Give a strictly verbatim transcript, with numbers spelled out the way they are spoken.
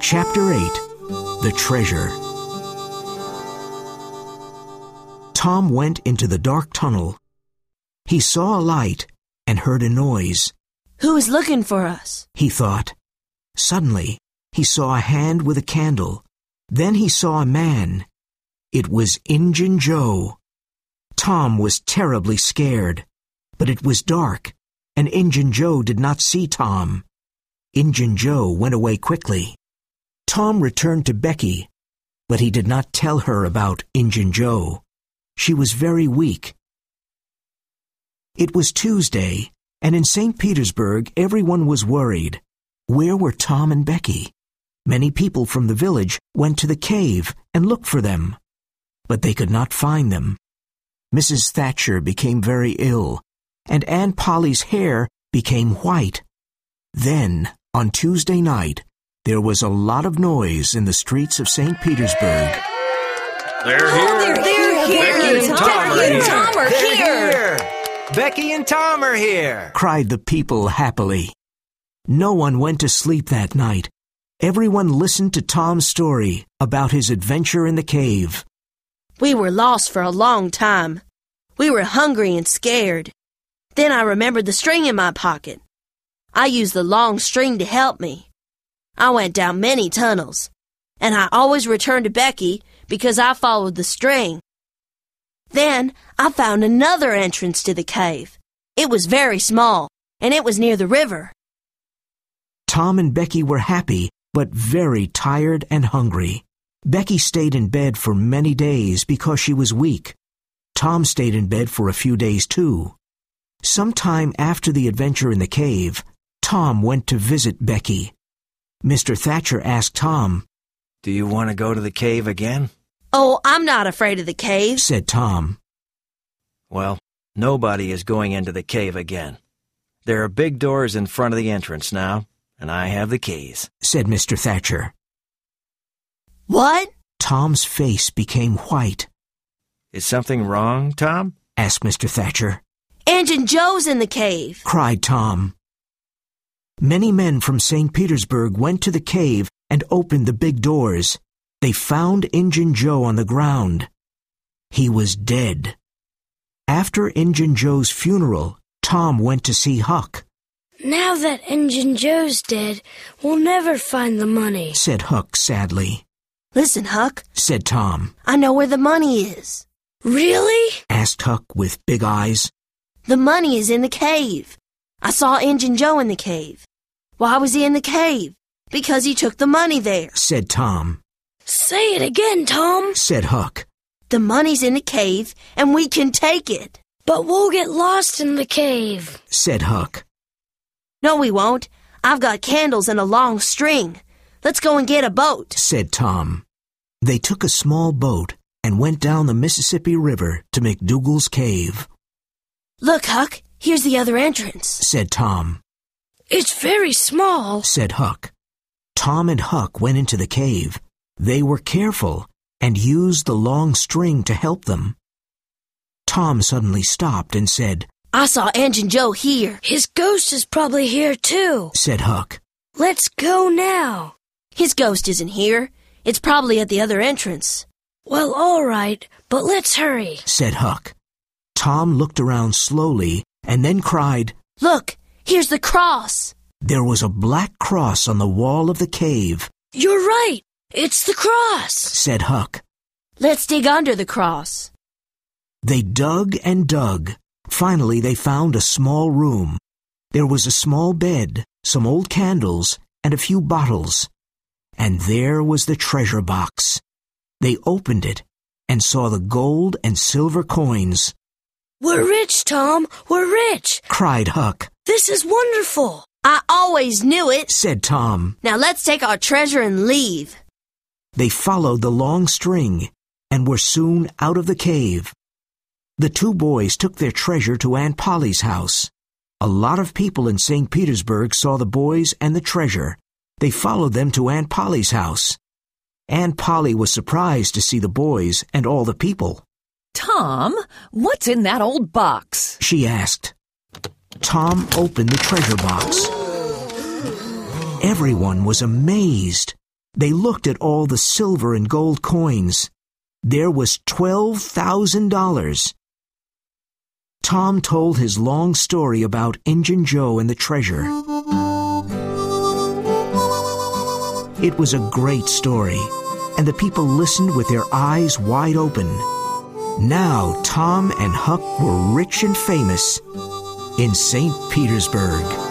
Chapter eight. The Treasure. Tom went into the dark tunnel. He saw a light and heard a noise. Who is looking for us? He thought. Suddenly, he saw a hand with a candle. Then he saw a man. It was Injun Joe. Tom was terribly scared, but it was dark, and Injun Joe did not see Tom. Injun Joe went away quickly. Tom returned to Becky, but he did not tell her about Injun Joe. She was very weak. It was Tuesday, and in Saint Petersburg everyone was worried. Where were Tom and Becky? Many people from the village went to the cave and looked for them, but they could not find them. Missus Thatcher became very ill, and Aunt Polly's hair became white. Then, on Tuesday night, there was a lot of noise in the streets of Saint Petersburg. They're here. Oh, they're, they're here. Becky and Tom are here. Tom are They're here. here. Becky and Tom are here. Cried the people happily. No one went to sleep that night. Everyone listened to Tom's story about his adventure in the cave. We were lost for a long time. We were hungry and scared. Then I remembered the string in my pocket. I used the long string to help me. I went down many tunnels, and I always returned to Becky because I followed the string. Then I found another entrance to the cave. It was very small, and it was near the river. Tom and Becky were happy, but very tired and hungry. Becky stayed in bed for many days because she was weak. Tom stayed in bed for a few days too. Sometime after the adventure in the cave, Tom went to visit Becky. Mister Thatcher asked Tom, Do you want to go to the cave again? Oh, I'm not afraid of the cave, said Tom. Well, nobody is going into the cave again. There are big doors in front of the entrance now, and I have the keys, said Mister Thatcher. What? Tom's face became white. Is something wrong, Tom? asked Mister Thatcher. Injun Joe's in the cave, cried Tom. Many men from Saint Petersburg went to the cave and opened the big doors. They found Injun Joe on the ground. He was dead. After Injun Joe's funeral, Tom went to see Huck. Now that Injun Joe's dead, we'll never find the money, said Huck sadly. Listen, Huck, said Tom. I know where the money is. Really? asked Huck with big eyes. The money is in the cave. I saw Injun Joe in the cave. Why was he in the cave? Because he took the money there, said Tom. Say it again, Tom, said Huck. The money's in the cave, and we can take it. But we'll get lost in the cave, said Huck. No, we won't. I've got candles and a long string. Let's go and get a boat, said Tom. They took a small boat and went down the Mississippi River to McDougal's cave. Look, Huck, here's the other entrance, said Tom. It's very small, said Huck. Tom and Huck went into the cave. They were careful and used the long string to help them. Tom suddenly stopped and said, I saw Injun Joe here. His ghost is probably here too, said Huck. Let's go now. His ghost isn't here. It's probably at the other entrance. Well, all right, but let's hurry, said Huck. Tom looked around slowly and then cried, Look, here's the cross. There was a black cross on the wall of the cave. You're right. It's the cross, said Huck. Let's dig under the cross. They dug and dug. Finally, they found a small room. There was a small bed, some old candles, and a few bottles. And there was the treasure box. They opened it and saw the gold and silver coins. We're rich, Tom. We're rich, cried Huck. This is wonderful. I always knew it, said Tom. Now let's take our treasure and leave. They followed the long string and were soon out of the cave. The two boys took their treasure to Aunt Polly's house. A lot of people in Saint Petersburg saw the boys and the treasure. They followed them to Aunt Polly's house. Aunt Polly was surprised to see the boys and all the people. Tom, what's in that old box? She asked. Tom opened the treasure box. Everyone was amazed. They looked at all the silver and gold coins. There was twelve thousand dollars. Tom told his long story about Injun Joe and the treasure. It was a great story, and the people listened with their eyes wide open. Now Tom and Huck were rich and famous in Saint Petersburg.